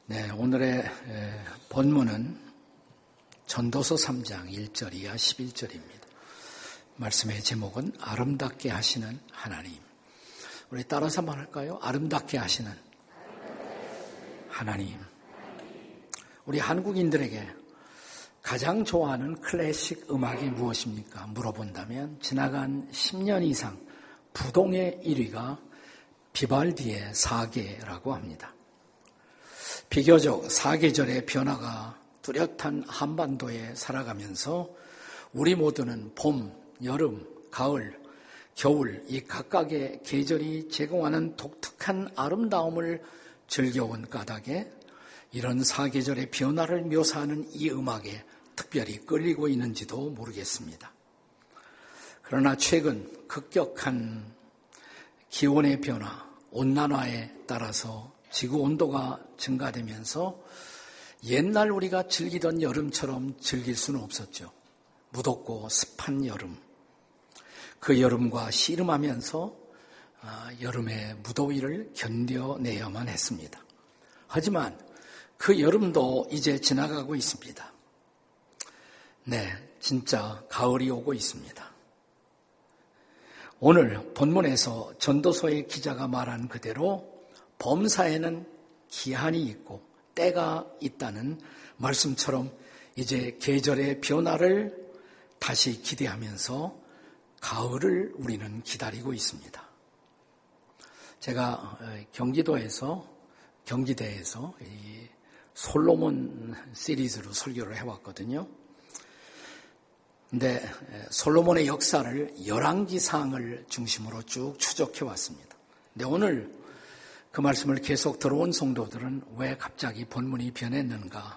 네, 오늘의 본문은 전도서 3장 1절 이하 11절입니다. 말씀의 제목은 아름답게 하시는 하나님. 우리 따라서 한번 할까요? 아름답게 하시는 하나님. 우리 한국인들에게 가장 좋아하는 클래식 음악이 무엇입니까? 물어본다면 지나간 10년 이상 부동의 1위가 비발디의 사계라고 합니다. 비교적 사계절의 변화가 뚜렷한 한반도에 살아가면서 우리 모두는 봄, 여름, 가을, 겨울 이 각각의 계절이 제공하는 독특한 아름다움을 즐겨온 까닭에 이런 사계절의 변화를 묘사하는 이 음악에 특별히 끌리고 있는지도 모르겠습니다. 그러나 최근 급격한 기온의 변화, 온난화에 따라서 지구 온도가 증가되면서 옛날 우리가 즐기던 여름처럼 즐길 수는 없었죠. 무덥고 습한 여름. 그 여름과 씨름하면서 여름의 무더위를 견뎌내야만 했습니다. 하지만 그 여름도 이제 지나가고 있습니다. 네, 진짜 가을이 오고 있습니다. 오늘 본문에서 전도서의 기자가 말한 그대로 범사에는 기한이 있고 때가 있다는 말씀처럼 이제 계절의 변화를 다시 기대하면서 가을을 우리는 기다리고 있습니다. 제가 경기대에서 이 솔로몬 시리즈로 설교를 해왔거든요. 근데 솔로몬의 역사를 열왕기상을 중심으로 쭉 추적해왔습니다. 근데 오늘 그 말씀을 계속 들어온 성도들은 왜 갑자기 본문이 변했는가?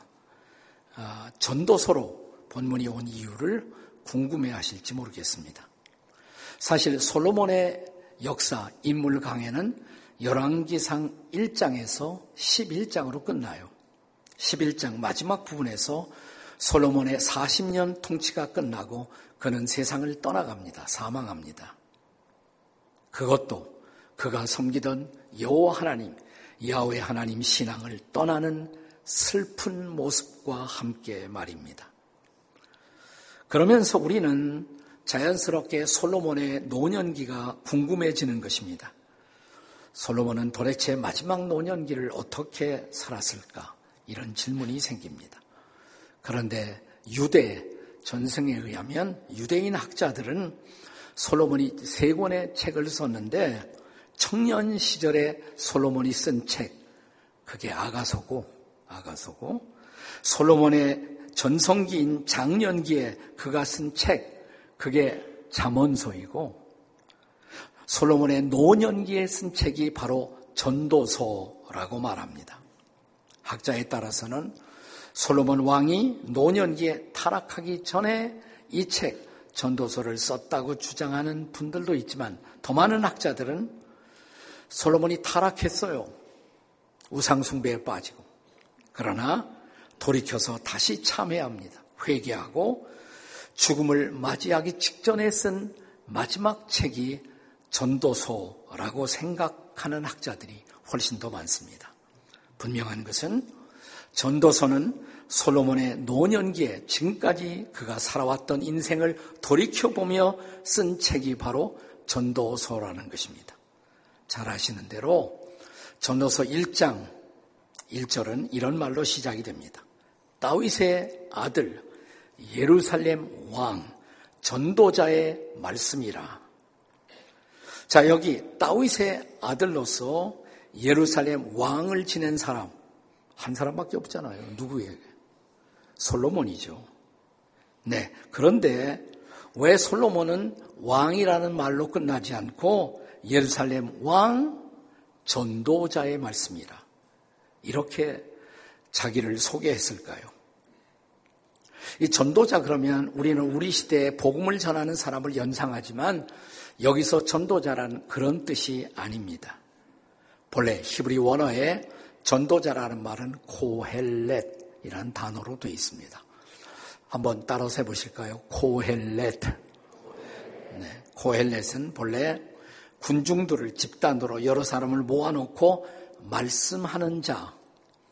전도서로 본문이 온 이유를 궁금해하실지 모르겠습니다. 사실 솔로몬의 역사 인물 강해는 열왕기상 1장에서 11장으로 끝나요. 11장 마지막 부분에서 솔로몬의 40년 통치가 끝나고 그는 세상을 떠나갑니다. 사망합니다. 그것도 그가 섬기던 여호와 하나님, 야훼 하나님 신앙을 떠나는 슬픈 모습과 함께 말입니다. 그러면서 우리는 자연스럽게 솔로몬의 노년기가 궁금해지는 것입니다. 솔로몬은 도대체 마지막 노년기를 어떻게 살았을까? 이런 질문이 생깁니다. 그런데 유대 전승에 의하면 유대인 학자들은 솔로몬이 3권의 책을 썼는데 청년 시절에 솔로몬이 쓴 책, 그게 아가서고 솔로몬의 전성기인 장년기에 그가 쓴 책, 그게 잠언서이고 솔로몬의 노년기에 쓴 책이 바로 전도서라고 말합니다. 학자에 따라서는 솔로몬 왕이 노년기에 타락하기 전에 이 책, 전도서를 썼다고 주장하는 분들도 있지만 더 많은 학자들은 솔로몬이 타락했어요. 우상숭배에 빠지고. 그러나 돌이켜서 다시 참회합니다. 회개하고 죽음을 맞이하기 직전에 쓴 마지막 책이 전도서라고 생각하는 학자들이 훨씬 더 많습니다. 분명한 것은 전도서는 솔로몬의 노년기에 지금까지 그가 살아왔던 인생을 돌이켜보며 쓴 책이 바로 전도서라는 것입니다. 잘 아시는 대로 전도서 1장 1절은 이런 말로 시작이 됩니다. 다윗의 아들 예루살렘 왕 전도자의 말씀이라. 자, 여기 다윗의 아들로서 예루살렘 왕을 지낸 사람 한 사람밖에 없잖아요. 누구에게? 솔로몬이죠. 네, 그런데 왜 솔로몬은 왕이라는 말로 끝나지 않고 예루살렘 왕 전도자의 말씀이라 이렇게 자기를 소개했을까요? 이 전도자 그러면 우리는 우리 시대에 복음을 전하는 사람을 연상하지만 여기서 전도자란 그런 뜻이 아닙니다. 본래 히브리 원어에 전도자라는 말은 코헬렛이라는 단어로 되어 있습니다. 한번 따라서 해보실까요? 코헬렛. 네, 코헬렛은 본래 군중들을 집단으로 여러 사람을 모아놓고 말씀하는 자,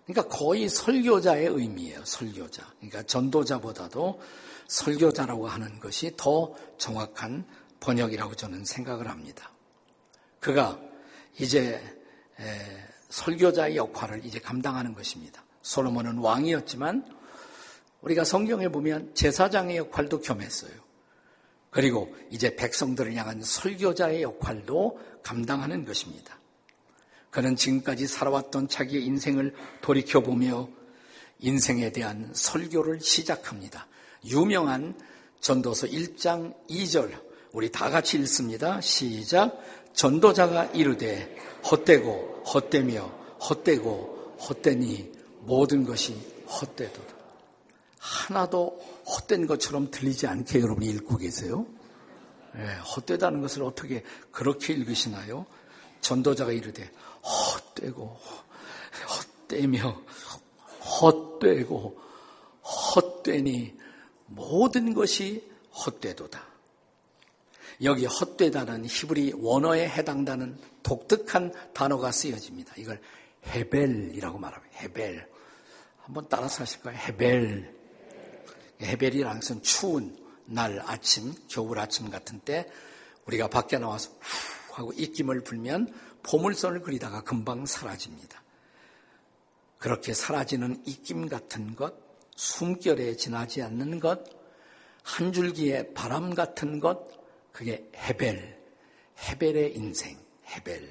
그러니까 거의 설교자의 의미예요. 설교자. 그러니까 전도자보다도 설교자라고 하는 것이 더 정확한 번역이라고 저는 생각을 합니다. 그가 이제 설교자의 역할을 이제 감당하는 것입니다. 솔로몬은 왕이었지만 우리가 성경에 보면 제사장의 역할도 겸했어요. 그리고 이제 백성들을 향한 설교자의 역할도 감당하는 것입니다. 그는 지금까지 살아왔던 자기의 인생을 돌이켜보며 인생에 대한 설교를 시작합니다. 유명한 전도서 1장 2절 우리 다 같이 읽습니다. 시작. 전도자가 이르되 헛되고 헛되며 헛되고 헛되니 모든 것이 헛되도다. 하나도 헛된 것처럼 들리지 않게 여러분이 읽고 계세요? 헛되다는 것을 어떻게 그렇게 읽으시나요? 전도자가 이르되 헛되고 헛되며 헛되고 헛되니 모든 것이 헛되도다. 여기 헛되다는 히브리 원어에 해당되는 독특한 단어가 쓰여집니다. 이걸 헤벨이라고 말합니다. 헤벨. 한번 따라서 하실까요? 헤벨. 헤벨이라는 것은 추운 날 아침, 겨울 아침 같은 때 우리가 밖에 나와서 후 하고 입김을 불면 보물선을 그리다가 금방 사라집니다. 그렇게 사라지는 입김 같은 것, 숨결에 지나지 않는 것, 한 줄기의 바람 같은 것, 그게 헤벨, 헤벨의 인생, 헤벨.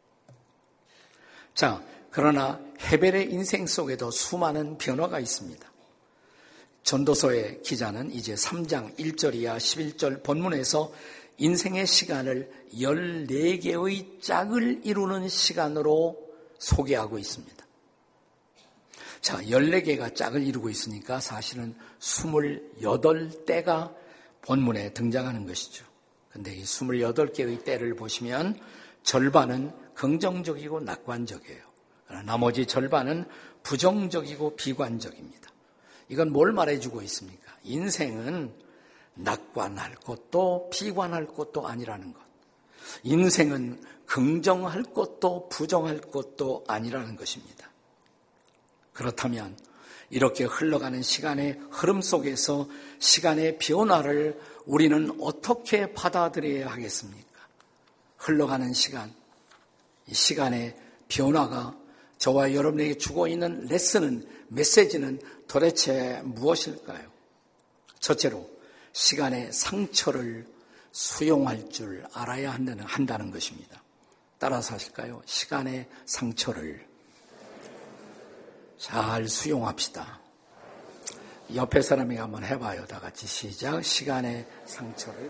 자, 그러나 헤벨의 인생 속에도 수많은 변화가 있습니다. 전도서의 기자는 이제 3장 1절 이하 11절 본문에서 인생의 시간을 14개의 짝을 이루는 시간으로 소개하고 있습니다. 자, 14개가 짝을 이루고 있으니까 사실은 28때가 본문에 등장하는 것이죠. 근데 이 28개의 때를 보시면 절반은 긍정적이고 낙관적이에요. 그러나 나머지 절반은 부정적이고 비관적입니다. 이건 뭘 말해주고 있습니까? 인생은 낙관할 것도 비관할 것도 아니라는 것. 인생은 긍정할 것도 부정할 것도 아니라는 것입니다. 그렇다면 이렇게 흘러가는 시간의 흐름 속에서 시간의 변화를 우리는 어떻게 받아들여야 하겠습니까? 흘러가는 시간, 이 시간의 변화가 저와 여러분에게 주고 있는 레슨은, 메시지는 도대체 무엇일까요? 첫째로 시간의 상처를 수용할 줄 알아야 한다는 것입니다. 따라서 하실까요? 시간의 상처를 잘 수용합시다. 옆에 사람에게 한번 해봐요. 다 같이 시작. 시간의 상처를.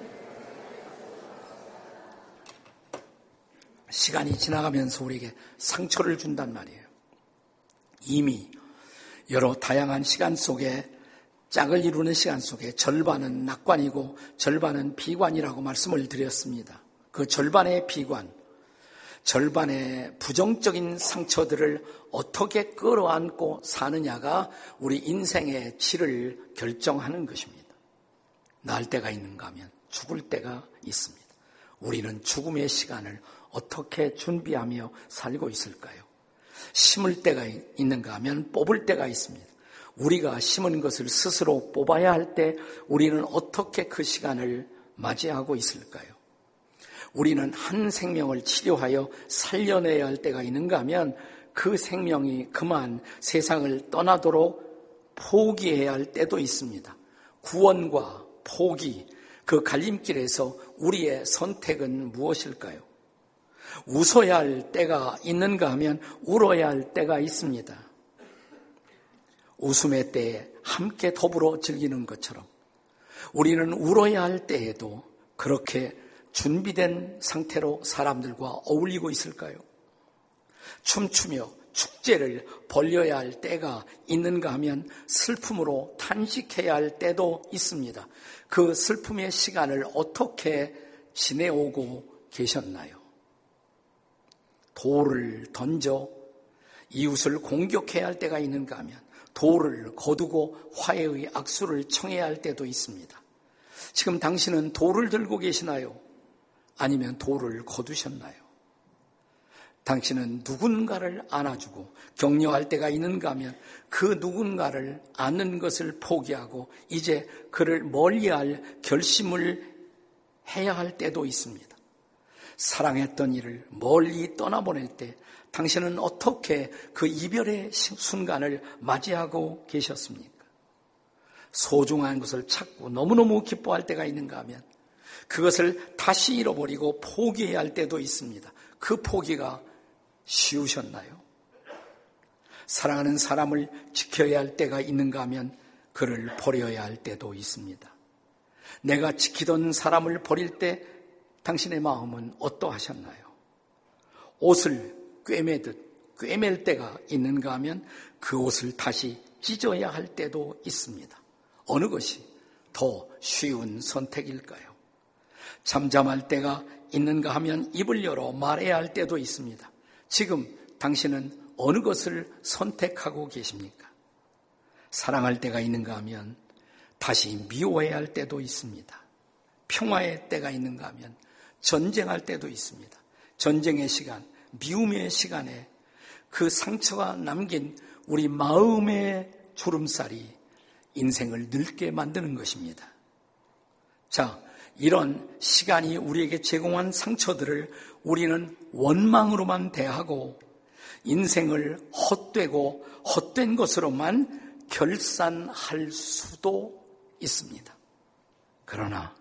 시간이 지나가면서 우리에게 상처를 준단 말이에요. 이미 여러 다양한 시간 속에 짝을 이루는 시간 속에 절반은 낙관이고 절반은 비관이라고 말씀을 드렸습니다. 그 절반의 비관, 절반의 부정적인 상처들을 어떻게 끌어안고 사느냐가 우리 인생의 질을 결정하는 것입니다. 날 때가 있는가 하면 죽을 때가 있습니다. 우리는 죽음의 시간을 어떻게 준비하며 살고 있을까요? 심을 때가 있는가 하면 뽑을 때가 있습니다. 우리가 심은 것을 스스로 뽑아야 할 때 우리는 어떻게 그 시간을 맞이하고 있을까요? 우리는 한 생명을 치료하여 살려내야 할 때가 있는가 하면 그 생명이 그만 세상을 떠나도록 포기해야 할 때도 있습니다. 구원과 포기, 그 갈림길에서 우리의 선택은 무엇일까요? 웃어야 할 때가 있는가 하면 울어야 할 때가 있습니다. 웃음의 때에 함께 더불어 즐기는 것처럼 우리는 울어야 할 때에도 그렇게 준비된 상태로 사람들과 어울리고 있을까요? 춤추며 축제를 벌려야 할 때가 있는가 하면 슬픔으로 탄식해야 할 때도 있습니다. 그 슬픔의 시간을 어떻게 지내오고 계셨나요? 돌을 던져 이웃을 공격해야 할 때가 있는가 하면 돌을 거두고 화해의 악수를 청해야 할 때도 있습니다. 지금 당신은 돌을 들고 계시나요? 아니면 돌을 거두셨나요? 당신은 누군가를 안아주고 격려할 때가 있는가 하면 그 누군가를 안는 것을 포기하고 이제 그를 멀리할 결심을 해야 할 때도 있습니다. 사랑했던 이를 멀리 떠나보낼 때 당신은 어떻게 그 이별의 순간을 맞이하고 계셨습니까? 소중한 것을 찾고 너무너무 기뻐할 때가 있는가 하면 그것을 다시 잃어버리고 포기해야 할 때도 있습니다. 그 포기가 쉬우셨나요? 사랑하는 사람을 지켜야 할 때가 있는가 하면 그를 버려야 할 때도 있습니다. 내가 지키던 사람을 버릴 때 당신의 마음은 어떠하셨나요? 옷을 꿰맬 때가 있는가 하면 그 옷을 다시 찢어야 할 때도 있습니다. 어느 것이 더 쉬운 선택일까요? 잠잠할 때가 있는가 하면 입을 열어 말해야 할 때도 있습니다. 지금 당신은 어느 것을 선택하고 계십니까? 사랑할 때가 있는가 하면 다시 미워해야 할 때도 있습니다. 평화의 때가 있는가 하면 전쟁할 때도 있습니다. 전쟁의 시간, 미움의 시간에 그 상처가 남긴 우리 마음의 주름살이 인생을 늙게 만드는 것입니다. 자, 이런 시간이 우리에게 제공한 상처들을 우리는 원망으로만 대하고 인생을 헛되고 헛된 것으로만 결산할 수도 있습니다. 그러나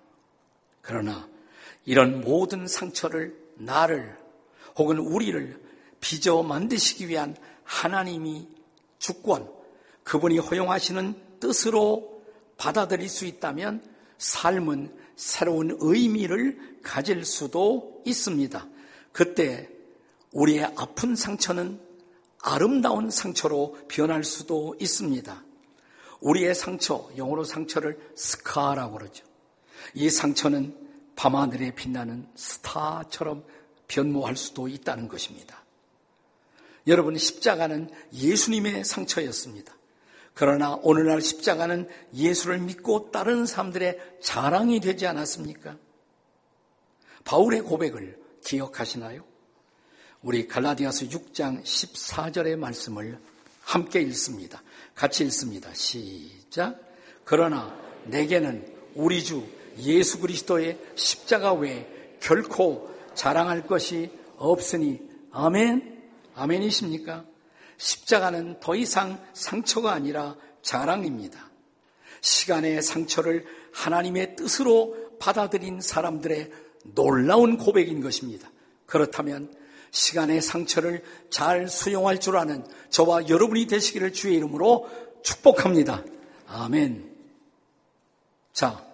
이런 모든 상처를 나를 혹은 우리를 빚어 만드시기 위한 하나님이 주권, 그분이 허용하시는 뜻으로 받아들일 수 있다면 삶은 새로운 의미를 가질 수도 있습니다. 그때 우리의 아픈 상처는 아름다운 상처로 변할 수도 있습니다. 우리의 상처, 영어로 상처를 스카라고 그러죠. 이 상처는 밤하늘에 빛나는 스타처럼 변모할 수도 있다는 것입니다. 여러분, 십자가는 예수님의 상처였습니다. 그러나 오늘날 십자가는 예수를 믿고 따르는 사람들의 자랑이 되지 않았습니까? 바울의 고백을 기억하시나요? 우리 갈라디아서 6장 14절의 말씀을 함께 읽습니다. 같이 읽습니다. 시작. 그러나 내게는 우리 주 예수 그리스도의 십자가 외에 결코 자랑할 것이 없으니. 아멘. 아멘이십니까? 십자가는 더 이상 상처가 아니라 자랑입니다. 시간의 상처를 하나님의 뜻으로 받아들인 사람들의 놀라운 고백인 것입니다. 그렇다면 시간의 상처를 잘 수용할 줄 아는 저와 여러분이 되시기를 주의 이름으로 축복합니다. 아멘. 자,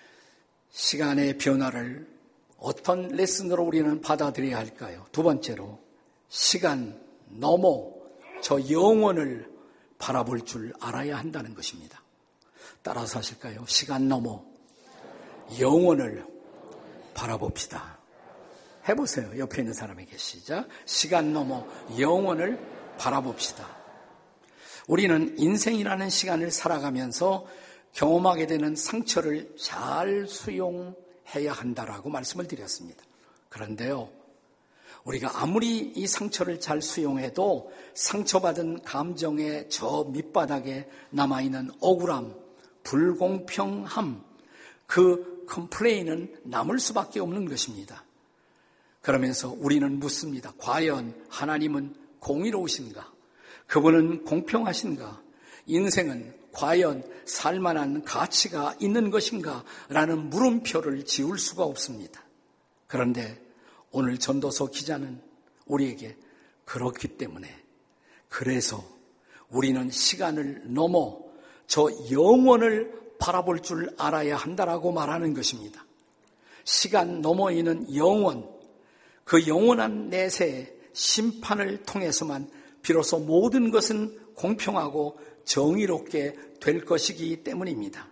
시간의 변화를 어떤 레슨으로 우리는 받아들여야 할까요? 두 번째로, 시간 넘어 저 영원을 바라볼 줄 알아야 한다는 것입니다. 따라서 하실까요? 시간 넘어 영원을 바라봅시다. 해보세요. 옆에 있는 사람에게. 시작. 시간 넘어 영원을 바라봅시다. 우리는 인생이라는 시간을 살아가면서 경험하게 되는 상처를 잘 수용해야 한다라고 말씀을 드렸습니다. 그런데요, 우리가 아무리 이 상처를 잘 수용해도 상처받은 감정의 저 밑바닥에 남아있는 억울함, 불공평함, 그 컴플레인은 남을 수밖에 없는 것입니다. 그러면서 우리는 묻습니다. 과연 하나님은 공의로우신가? 그분은 공평하신가? 인생은 과연 살만한 가치가 있는 것인가? 라는 물음표를 지울 수가 없습니다. 그런데 오늘 전도서 기자는 우리에게 그렇기 때문에, 그래서 우리는 시간을 넘어 저 영원을 바라볼 줄 알아야 한다라고 말하는 것입니다. 시간 너머에 있는 영원, 그 영원한 내세의 심판을 통해서만 비로소 모든 것은 공평하고 정의롭게 될 것이기 때문입니다.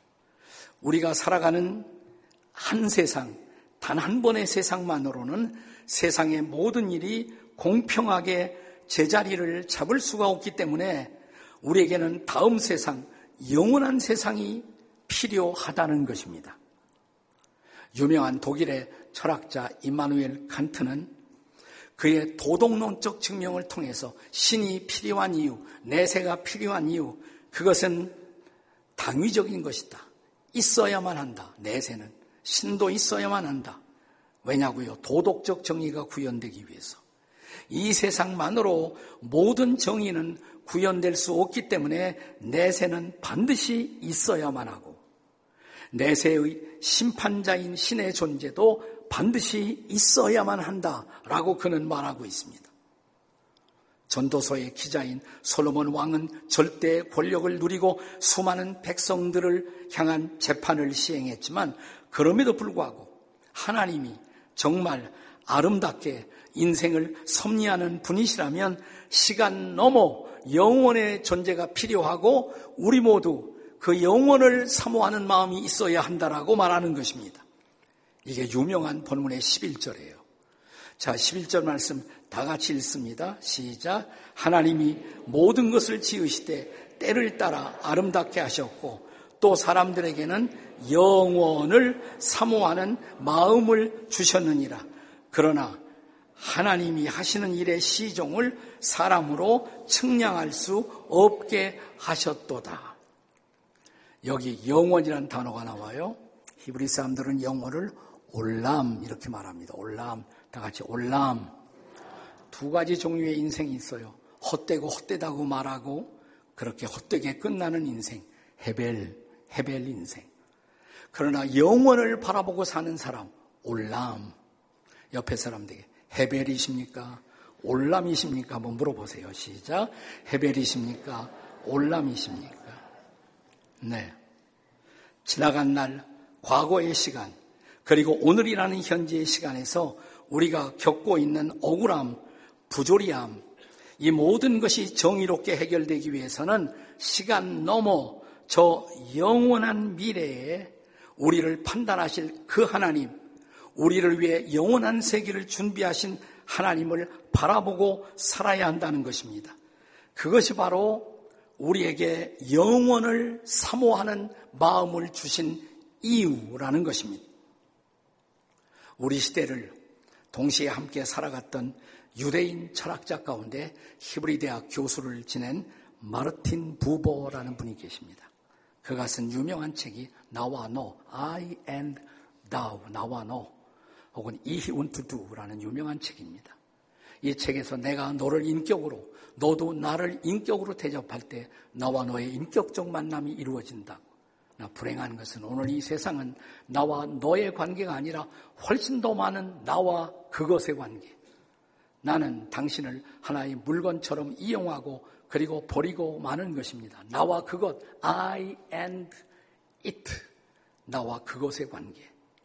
우리가 살아가는 한 세상, 단 한 번의 세상만으로는 세상의 모든 일이 공평하게 제자리를 잡을 수가 없기 때문에 우리에게는 다음 세상, 영원한 세상이 필요하다는 것입니다. 유명한 독일의 철학자 임마누엘 칸트는 그의 도덕론적 증명을 통해서 신이 필요한 이유, 내세가 필요한 이유, 그것은 당위적인 것이다. 있어야만 한다. 내세는. 신도 있어야만 한다. 왜냐고요? 도덕적 정의가 구현되기 위해서. 이 세상만으로 모든 정의는 구현될 수 없기 때문에 내세는 반드시 있어야만 하고 내세의 심판자인 신의 존재도 반드시 있어야만 한다라고 그는 말하고 있습니다. 전도서의 기자인 솔로몬 왕은 절대 권력을 누리고 수많은 백성들을 향한 재판을 시행했지만 그럼에도 불구하고 하나님이 정말 아름답게 인생을 섭리하는 분이시라면 시간 넘어 영원의 존재가 필요하고 우리 모두 그 영원을 사모하는 마음이 있어야 한다라고 말하는 것입니다. 이게 유명한 본문의 11절이에요. 자, 11절 말씀 다 같이 읽습니다. 시작. 하나님이 모든 것을 지으시되 때를 따라 아름답게 하셨고 또 사람들에게는 영원을 사모하는 마음을 주셨느니라. 그러나 하나님이 하시는 일의 시종을 사람으로 측량할 수 없게 하셨도다. 여기 영원이라는 단어가 나와요. 히브리 사람들은 영원을 올람 이렇게 말합니다. 올람, 다 같이 올람. 두 가지 종류의 인생이 있어요. 헛되고 헛되다고 말하고 그렇게 헛되게 끝나는 인생, 헤벨 인생. 그러나 영원을 바라보고 사는 사람, 올람. 옆에 사람들에게 헤벨이십니까? 올람이십니까? 한번 물어보세요. 시작. 헤벨이십니까? 올람이십니까? 네. 지나간 날, 과거의 시간, 그리고 오늘이라는 현재의 시간에서 우리가 겪고 있는 억울함, 부조리함, 이 모든 것이 정의롭게 해결되기 위해서는 시간 넘어 저 영원한 미래에 우리를 판단하실 그 하나님, 우리를 위해 영원한 세계를 준비하신 하나님을 바라보고 살아야 한다는 것입니다. 그것이 바로 우리에게 영원을 사모하는 마음을 주신 이유라는 것입니다. 우리 시대를 동시에 함께 살아갔던 유대인 철학자 가운데 히브리 대학 교수를 지낸 마르틴 부버라는 분이 계십니다. 그가 쓴 유명한 책이 나와 너, I and thou, 나와 너, 혹은 I want to do라는 유명한 책입니다. 이 책에서 내가 너를 인격으로, 너도 나를 인격으로 대접할 때 나와 너의 인격적 만남이 이루어진다고. 불행한 것은 오늘 이 세상은 나와 너의 관계가 아니라 훨씬 더 많은 나와 그것의 관계. 나는 당신을 하나의 물건처럼 이용하고 그리고 버리고 마는 것입니다. 나와 그것, I and it. 나와 그것의 관계.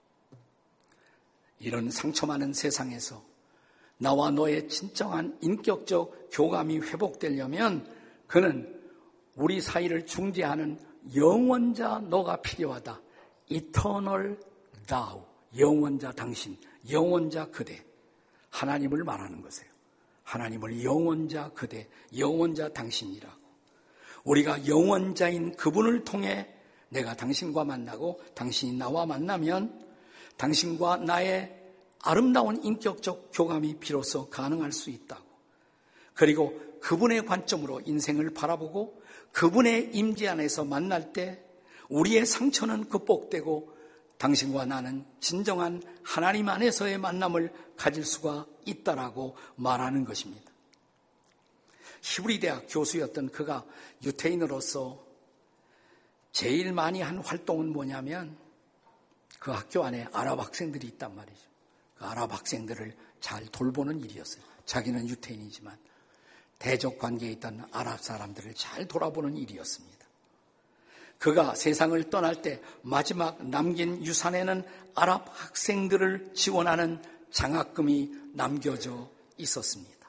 이런 상처 많은 세상에서 나와 너의 진정한 인격적 교감이 회복되려면 그는 우리 사이를 중재하는 영원자 너가 필요하다. Eternal thou, 영원자 당신, 영원자 그대. 하나님을 말하는 것이에요. 하나님을 영원자 그대, 영원자 당신이라고. 우리가 영원자인 그분을 통해 내가 당신과 만나고 당신이 나와 만나면 당신과 나의 아름다운 인격적 교감이 비로소 가능할 수 있다고. 그리고 그분의 관점으로 인생을 바라보고 그분의 임재 안에서 만날 때 우리의 상처는 극복되고 당신과 나는 진정한 하나님 안에서의 만남을 가질 수가 있다라고 말하는 것입니다. 히브리 대학 교수였던 그가 유태인으로서 제일 많이 한 활동은 뭐냐면 그 학교 안에 아랍 학생들이 있단 말이죠. 그 아랍 학생들을 잘 돌보는 일이었어요. 자기는 유태인이지만 대적 관계에 있던 아랍 사람들을 잘 돌아보는 일이었습니다. 그가 세상을 떠날 때 마지막 남긴 유산에는 아랍 학생들을 지원하는 장학금이 남겨져 있었습니다.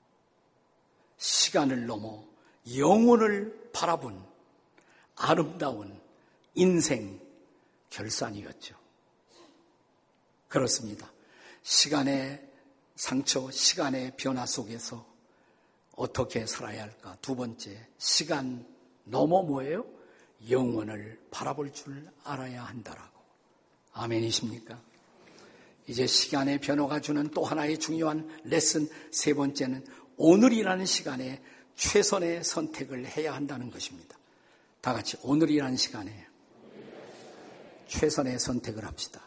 시간을 넘어 영혼을 바라본 아름다운 인생 결산이었죠. 그렇습니다. 시간의 상처, 시간의 변화 속에서 어떻게 살아야 할까? 두 번째, 시간 넘어 뭐예요? 영원을 바라볼 줄 알아야 한다라고. 아멘이십니까? 이제 시간의 변화가 주는 또 하나의 중요한 레슨 세 번째는 오늘이라는 시간에 최선의 선택을 해야 한다는 것입니다. 다 같이 오늘이라는 시간에 최선의 선택을 합시다.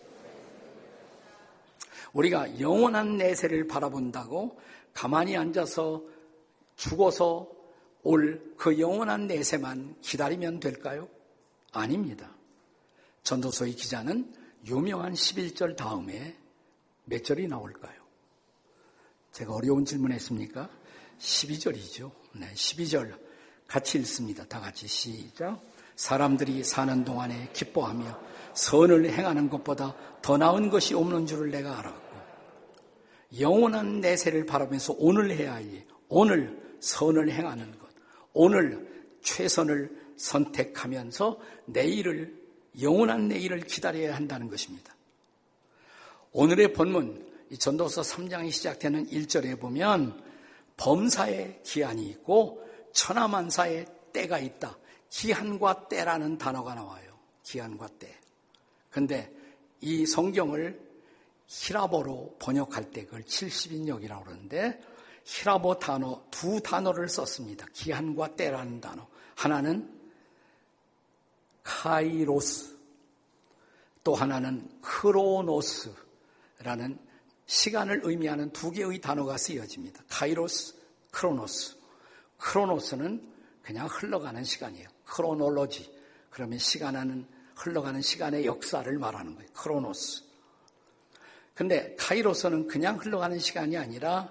우리가 영원한 내세를 바라본다고 가만히 앉아서 죽어서 올 그 영원한 내세만 기다리면 될까요? 아닙니다. 전도서의 기자는 유명한 11절 다음에 몇 절이 나올까요? 제가 어려운 질문했습니까? 12절이죠. 네, 12절 같이 읽습니다. 다 같이 시작. 사람들이 사는 동안에 기뻐하며 선을 행하는 것보다 더 나은 것이 없는 줄을 내가 알았고 영원한 내세를 바라면서 오늘 해야 할 일, 오늘 선을 행하는 것, 오늘 최선을 선택하면서 내일을 영원한 내일을 기다려야 한다는 것입니다. 오늘의 본문 이 전도서 3장이 시작되는 1절에 보면 범사에 기한이 있고 천하만사에 때가 있다. 기한과 때라는 단어가 나와요. 기한과 때. 그런데 이 성경을 히라보로 번역할 때 그걸 70인역이라고 그러는데 히라보 단어 두 단어를 썼습니다. 기한과 때라는 단어. 하나는 카이로스, 또 하나는 크로노스라는 시간을 의미하는 두 개의 단어가 쓰여집니다. 카이로스, 크로노스. 크로노스는 그냥 흘러가는 시간이에요. 크로놀로지. 그러면 시간은 흘러가는 시간의 역사를 말하는 거예요. 크로노스. 근데 카이로스는 그냥 흘러가는 시간이 아니라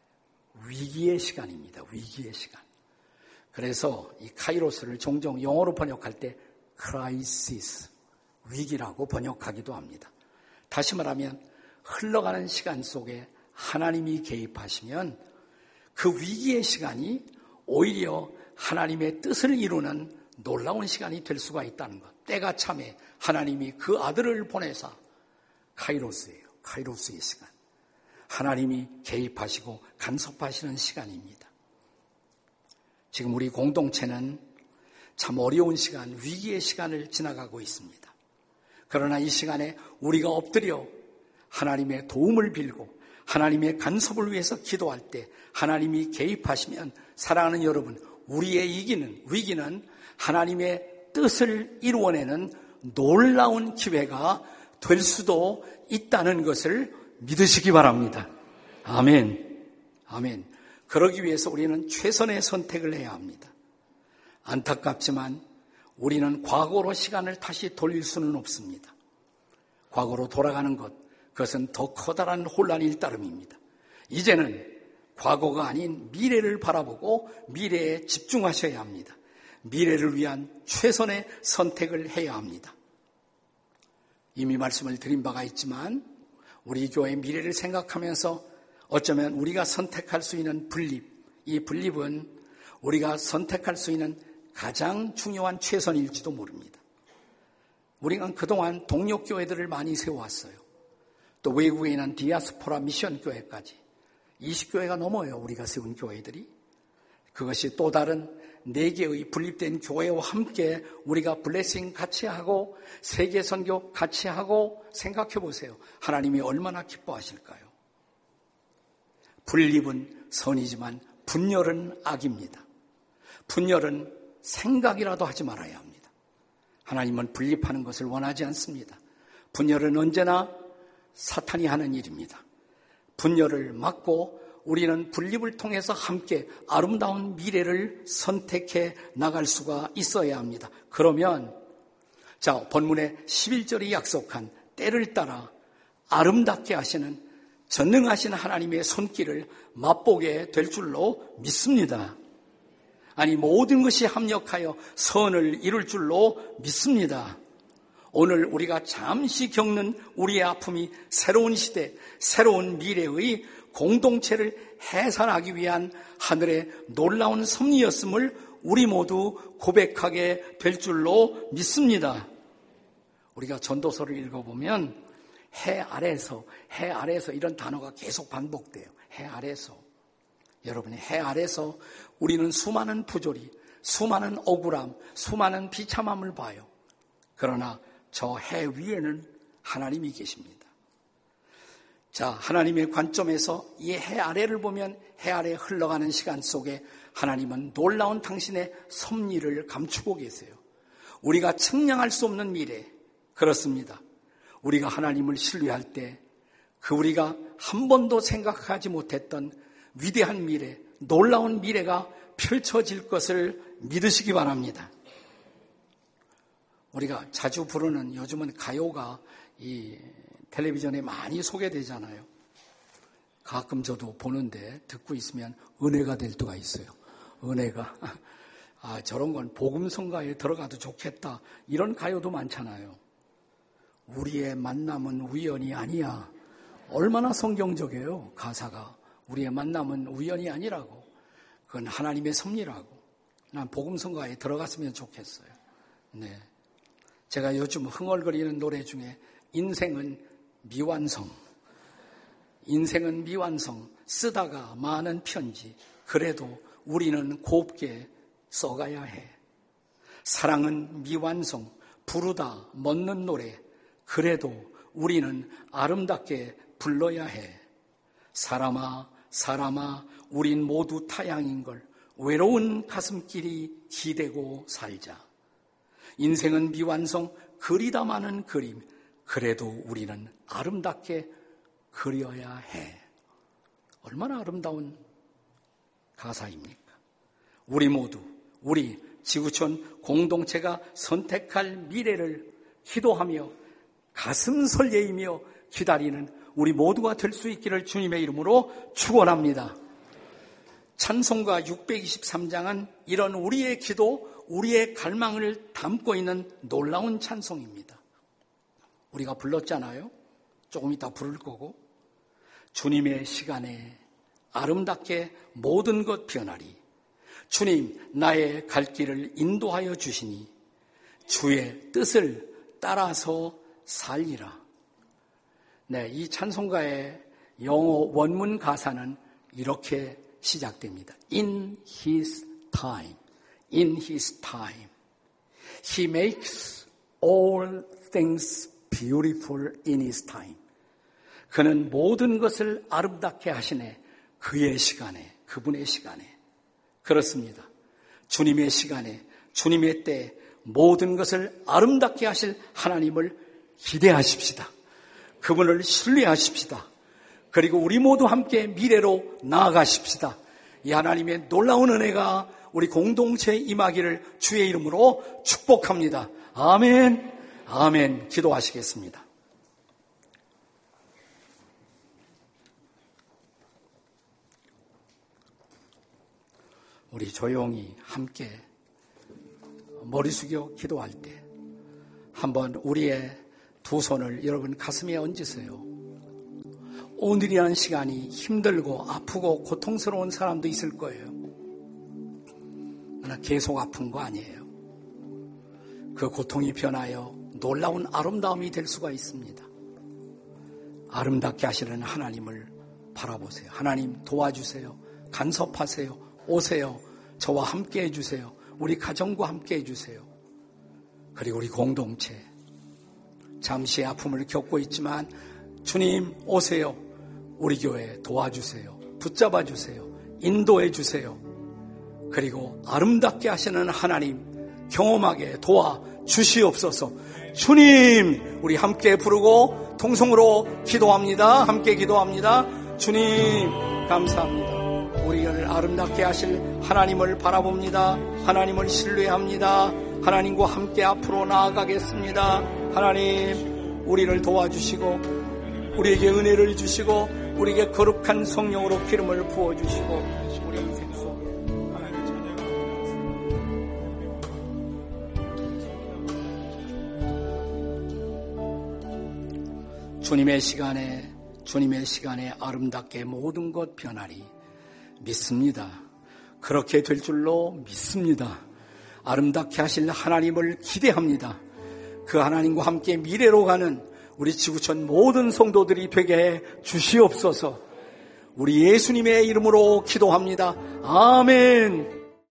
위기의 시간입니다. 위기의 시간. 그래서 이 카이로스를 종종 영어로 번역할 때 크라이시스, 위기라고 번역하기도 합니다. 다시 말하면 흘러가는 시간 속에 하나님이 개입하시면 그 위기의 시간이 오히려 하나님의 뜻을 이루는 놀라운 시간이 될 수가 있다는 것. 때가 참에 하나님이 그 아들을 보내사 카이로스예요. 카이로스의 시간. 하나님이 개입하시고 간섭하시는 시간입니다. 지금 우리 공동체는 참 어려운 시간, 위기의 시간을 지나가고 있습니다. 그러나 이 시간에 우리가 엎드려 하나님의 도움을 빌고 하나님의 간섭을 위해서 기도할 때 하나님이 개입하시면 사랑하는 여러분, 우리의 위기는 하나님의 뜻을 이루어내는 놀라운 기회가 될 수도 있다는 것을 믿으시기 바랍니다. 아멘. 아멘. 그러기 위해서 우리는 최선의 선택을 해야 합니다. 안타깝지만 우리는 과거로 시간을 다시 돌릴 수는 없습니다. 과거로 돌아가는 것, 그것은 더 커다란 혼란일 따름입니다. 이제는 과거가 아닌 미래를 바라보고 미래에 집중하셔야 합니다. 미래를 위한 최선의 선택을 해야 합니다. 이미 말씀을 드린 바가 있지만 우리 교회의 미래를 생각하면서 어쩌면 우리가 선택할 수 있는 분립, 이 분립은 우리가 선택할 수 있는 가장 중요한 최선일지도 모릅니다. 우리가 그동안 동력교회들을 많이 세워왔어요. 또 외국에 있는 디아스포라 미션 교회까지 20교회가 넘어요. 우리가 세운 교회들이. 그것이 또 다른 4개의 분립된 교회와 함께 우리가 블레싱 같이 하고 세계 선교 같이 하고 생각해 보세요. 하나님이 얼마나 기뻐하실까요? 분립은 선이지만 분열은 악입니다. 분열은 생각이라도 하지 말아야 합니다. 하나님은 분립하는 것을 원하지 않습니다. 분열은 언제나 사탄이 하는 일입니다. 분열을 막고 우리는 분립을 통해서 함께 아름다운 미래를 선택해 나갈 수가 있어야 합니다. 그러면 자, 본문의 11절이 약속한 때를 따라 아름답게 하시는 전능하신 하나님의 손길을 맛보게 될 줄로 믿습니다. 아니, 모든 것이 합력하여 선을 이룰 줄로 믿습니다. 오늘 우리가 잠시 겪는 우리의 아픔이 새로운 시대, 새로운 미래의 공동체를 해산하기 위한 하늘의 놀라운 섭리였음을 우리 모두 고백하게 될 줄로 믿습니다. 우리가 전도서를 읽어보면 해 아래서 이런 단어가 계속 반복돼요. 해 아래서. 여러분이 해 아래서 우리는 수많은 부조리, 수많은 억울함, 수많은 비참함을 봐요. 그러나 저 해 위에는 하나님이 계십니다. 자, 하나님의 관점에서 이 해 아래를 보면 해 아래 흘러가는 시간 속에 하나님은 놀라운 당신의 섭리를 감추고 계세요. 우리가 측량할 수 없는 미래, 그렇습니다. 우리가 하나님을 신뢰할 때 그 우리가 한 번도 생각하지 못했던 위대한 미래, 놀라운 미래가 펼쳐질 것을 믿으시기 바랍니다. 우리가 자주 부르는, 요즘은 가요가 이 텔레비전에 많이 소개되잖아요. 가끔 저도 보는데 듣고 있으면 은혜가 될 때가 있어요. 은혜가. 저런 건 복음성가에 들어가도 좋겠다. 이런 가요도 많잖아요. 우리의 만남은 우연이 아니야. 얼마나 성경적이에요, 가사가. 우리의 만남은 우연이 아니라고. 그건 하나님의 섭리라고. 난 복음성가에 들어갔으면 좋겠어요. 네. 제가 요즘 흥얼거리는 노래 중에 인생은 미완성. 인생은 미완성. 쓰다가 많은 편지. 그래도 우리는 곱게 써가야 해. 사랑은 미완성. 부르다 멎는 노래. 그래도 우리는 아름답게 불러야 해. 사람아, 사람아, 우린 모두 타양인걸. 외로운 가슴길이 기대고 살자. 인생은 미완성, 그리다 마는 그림. 그래도 우리는 아름답게 그려야 해. 얼마나 아름다운 가사입니까? 우리 모두, 우리 지구촌 공동체가 선택할 미래를 기도하며 가슴 설레이며 기다리는 우리 모두가 될 수 있기를 주님의 이름으로 축원합니다. 찬송가 623장은 이런 우리의 기도, 우리의 갈망을 담고 있는 놀라운 찬송입니다. 우리가 불렀잖아요. 조금 이따 부를 거고. 주님의 시간에 아름답게 모든 것 변하리. 주님, 나의 갈 길을 인도하여 주시니 주의 뜻을 따라서 살리라. 네, 이 찬송가의 영어 원문 가사는 이렇게 시작됩니다. In His time, in His time, He makes all things beautiful in His time. 그는 모든 것을 아름답게 하시네. 그의 시간에, 그분의 시간에. 그렇습니다. 주님의 시간에, 주님의 때에 모든 것을 아름답게 하실 하나님을 기대하십시다. 그분을 신뢰하십시다. 그리고 우리 모두 함께 미래로 나아가십시다. 이 하나님의 놀라운 은혜가 우리 공동체에 임하기를 주의 이름으로 축복합니다. 아멘, 아멘. 기도하시겠습니다. 우리 조용히 함께 머리 숙여 기도할 때 한번 우리의 두 손을 여러분 가슴에 얹으세요. 오늘이라는 시간이 힘들고 아프고 고통스러운 사람도 있을 거예요. 그러나 계속 아픈 거 아니에요. 그 고통이 변하여 놀라운 아름다움이 될 수가 있습니다. 아름답게 하시는 하나님을 바라보세요. 하나님 도와주세요. 간섭하세요. 오세요. 저와 함께 해주세요. 우리 가정과 함께 해주세요. 그리고 우리 공동체 잠시 아픔을 겪고 있지만 주님 오세요. 우리 교회 도와주세요. 붙잡아 주세요. 인도해 주세요. 그리고 아름답게 하시는 하나님 경험하게 도와주시옵소서. 주님, 우리 함께 부르고 통성으로 기도합니다. 함께 기도합니다. 주님 감사합니다. 우리를 아름답게 하실 하나님을 바라봅니다. 하나님을 신뢰합니다. 하나님과 함께 앞으로 나아가겠습니다. 하나님, 우리를 도와주시고 우리에게 은혜를 주시고 우리에게 거룩한 성령으로 기름을 부어주시고 우리 인생 속에 하나님을 찬양합니다. 주님의 시간에 아름답게 모든 것 변하리. 믿습니다. 그렇게 될 줄로 믿습니다. 아름답게 하실 하나님을 기대합니다. 그 하나님과 함께 미래로 가는 우리 지구촌 모든 성도들이 되게 해 주시옵소서. 우리 예수님의 이름으로 기도합니다. 아멘.